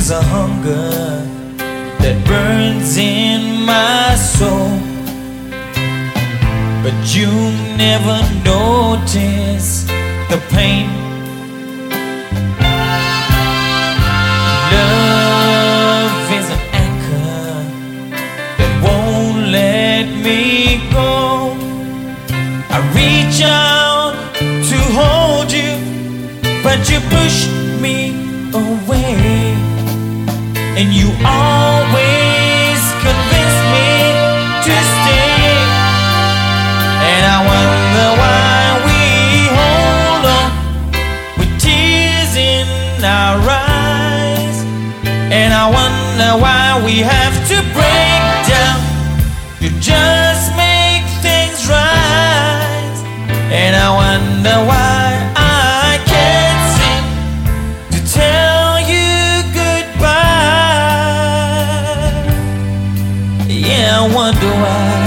is a hunger that burns in my soul, but you never notice the pain. Love is an anchor that won't let me go. I reach out to hold you, but you pushed me away, and you always convince me to stay. And I wonder why we hold on with tears in our eyes, and I wonder why we have to break down to just make things right. And I wonder why I can't seem to tell you goodbye. Yeah, I wonder why.